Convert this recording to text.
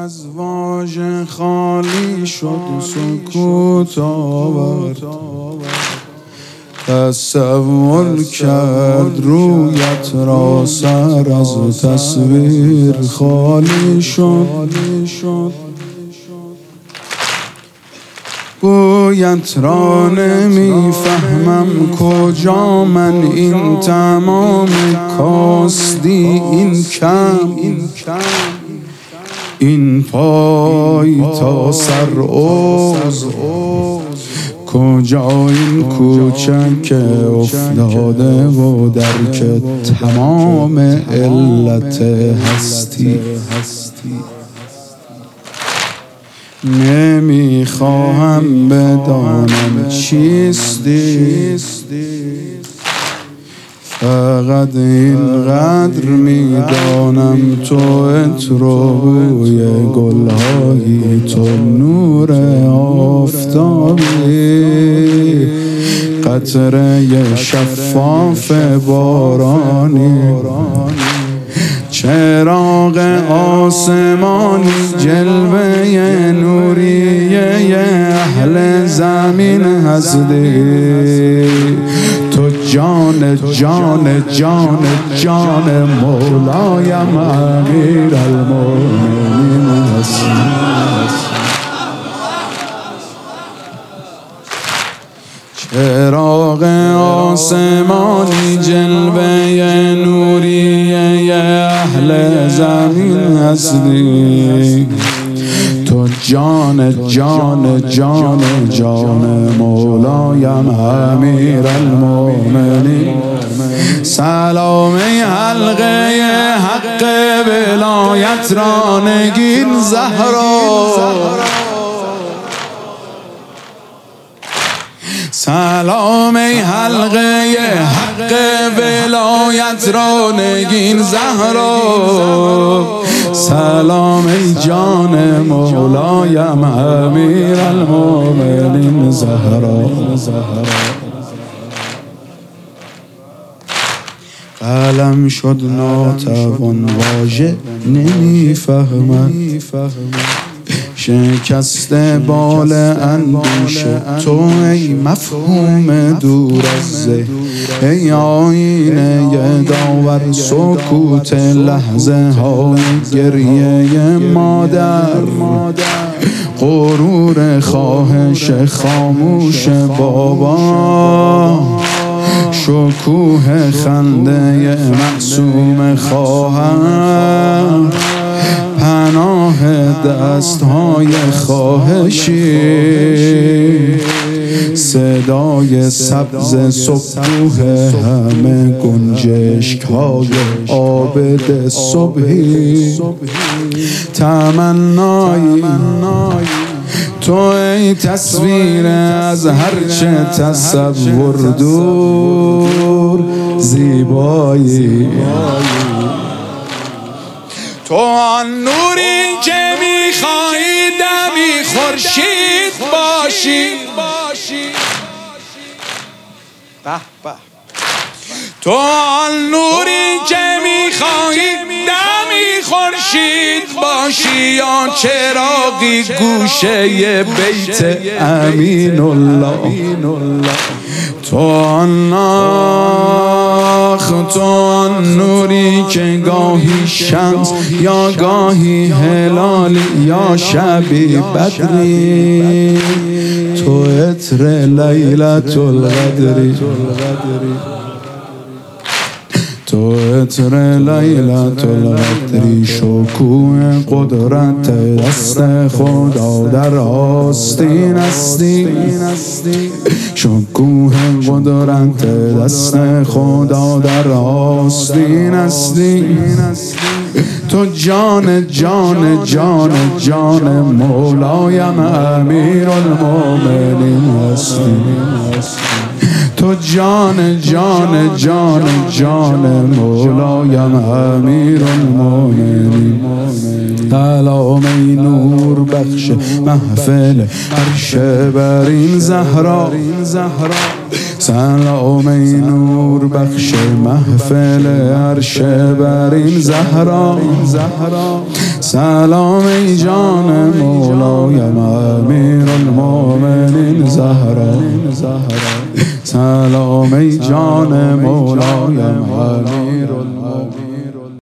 از واژه خالی شد، سکوت آورد، تصور کرد رویت را، سر از تصویر خالی شد. بویت را نمیفهمم کجا من، این تمام کاستی، این کم، این پای تا سر عضو، کجا این کوچک افتاده و درک تمام علت هستی. نمیخواهم بدانم چیستی، فقط اینقدر میدانم تو عطر و بوی گلهایی، تو نور آفتابی، قطره شفاف بارانی، چراغ آسمانی، جلوه نوریه اهل زمین هستی. تو جان جان جان جان مولایم امیر المؤمنین هستی. چراغ آسمانی، جلوه نوریه اهل زمین هستی. تو جان جان جان جان مولایم امیر المؤمنین. سلام حلقه حق ولایت را نگین زهرا، سلام ای حلقه حق ولایت را نگین زهرا، سلام ای جان مولایم امیر المؤمنین زهرا. قلم شد ناتوان، واژه نمیفهمد، شکسته بال اندیشه تو ای مفهوم دور از ذهن، ای آینه داور، سکوت لحظه های گریه مادر، غرور خواهش خاموش بابا، شکوه خنده معصوم خواهر، پناه دستهای خواهشی، صدای سبز صبحوه همه گنجشک‌های عابد صبحی، تمنایی تو ای تصویر از هرچه تصور دور زیبایی، تو آن نوری که میخوایی دمی خورشید باشی، تو آن نوری که میخوایی دمی خورشید باشی، یا چراغی گوشه بیت امین الله، تو آن تو آن نوری که گاهی شمس یا گاهی هلالی یا شبی بدری، تو عطر لیلة القدری، تو عطر لیلة القدری، شکوه قدرت دست خدا در آستین هستی، شکوه قدرت دست خدا در آستین هستی. تو جان جان جان جان مولایم امیر المؤمنین هستی، تو جان جان جان جان مولایم امیر المؤمنین. سلام ای نور بخش محفل عرش برین زهرا سلام ای نور بخش محفل عرش برین زهرا سلام ای جان مولایم امیر المؤمنین زهرا سلام ای جان مولایم امیر المؤمنین